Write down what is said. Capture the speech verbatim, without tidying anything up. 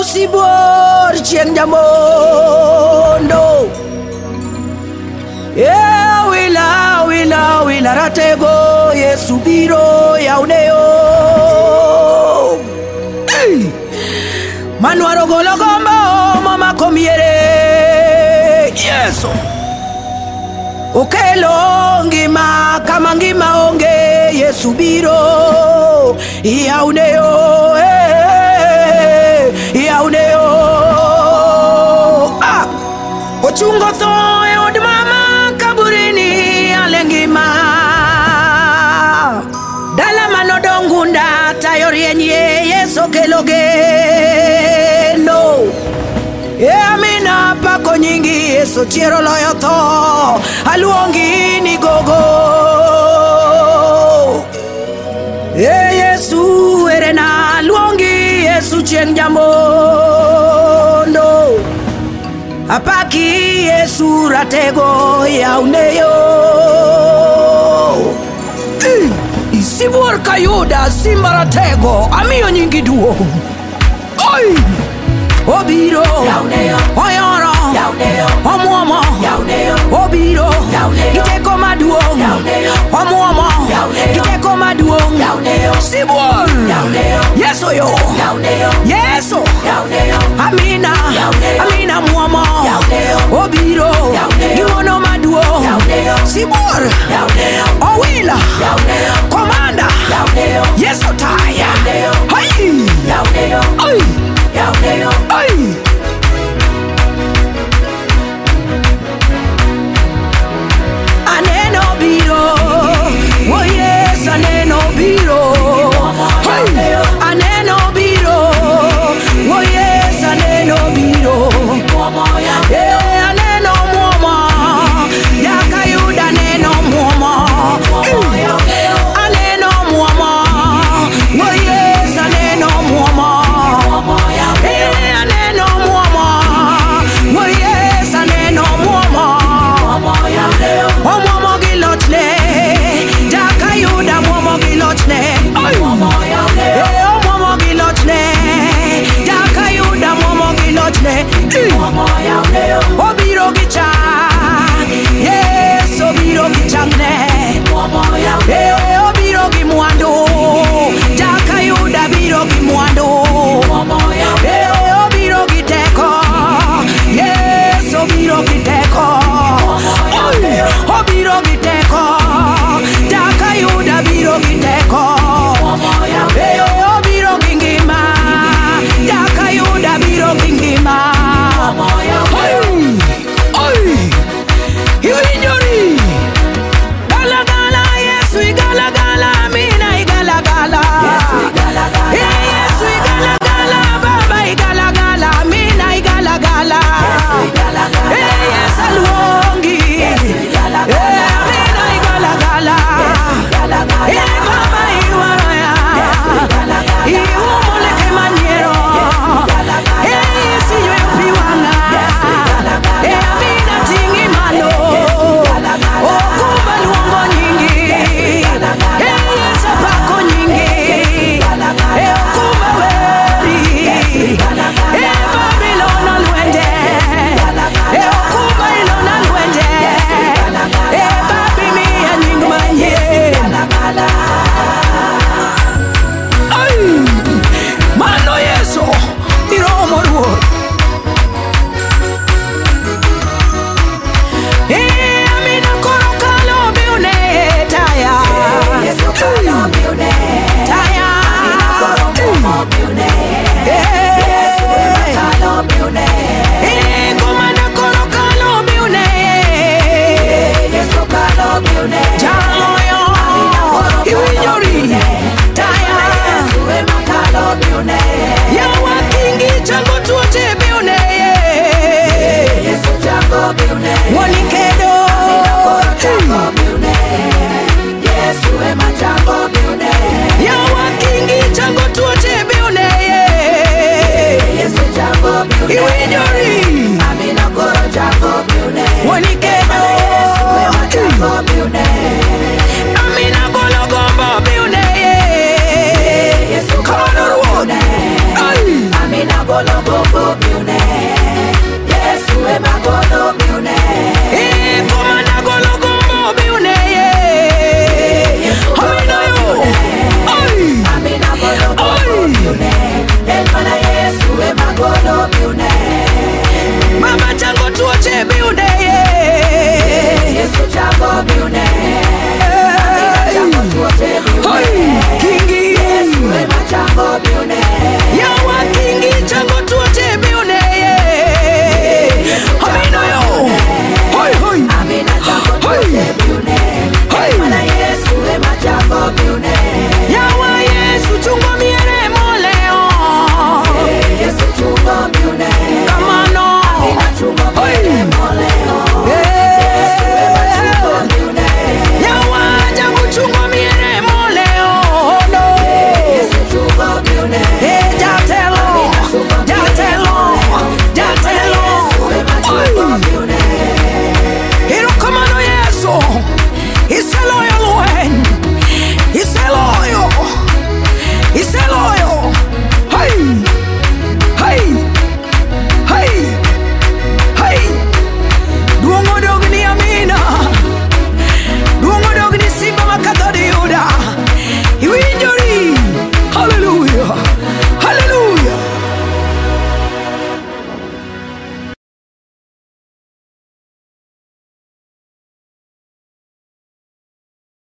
sibor chieng jamondo. Yeah, wila wila wila ratego Yesu biro yauneo. Hey! Manuaro golo gombo mama komiere. Yes. Okelo ngima kama ngima onge Yesu biro yauneo. Hey! Yauneo. Ah! Ochungo to e od mama kaburini alengima. Dala manodongunda tayorienye Yesu keloge no. E amina pako nyingi Yesu chiero loyo to aluongi ni gogo. E Yesu erena aluongi Yesu chieng jamondo. Apaki Yesu ratego yauneyo. Mm. Isibor kayuda simba ratego amiyo nyingi duo. Oi! Obiro yauneyo. Oyoro yauneyo. Omuomo yauneyo. Obiro yauneyo. Iteko maduong yauneyo. Omuomo yauneyo. Iteko maduong yauneyo. Sibor yauneyo. Yeso yo yauneyo. Yeso yauneyo. Amina yauneyo. Amina muomo yauneyo. Obiro yauneyo. Giwono maduong yauneyo. Sibor yauneyo. Owila yauneyo. Komanda yauneyo. Yeso taya yauneyo. Hai yauneyo. Ai yauneyo. Ai aneno biro. Oh yes, aneno biro. Hey, aneno biro. Oh yes, aneno biro. Eh, aneno muomo. Yakayuda aneno muomo. Aneno muomo. Oh yes, aneno muomo. Eh, aneno muomo. Oh yes, aneno muomo. Omuomo gilotne. Yakayuda muomo gilotne. Eh, omuomo gilotne. Yakayuda muomo gilotne. Obiro gichang. Yes, obiro gichangne. Eh, obiro gimwandu. Yakayuda biro gimwandu. Eh, obiro giteko. Yes, obiro giteko.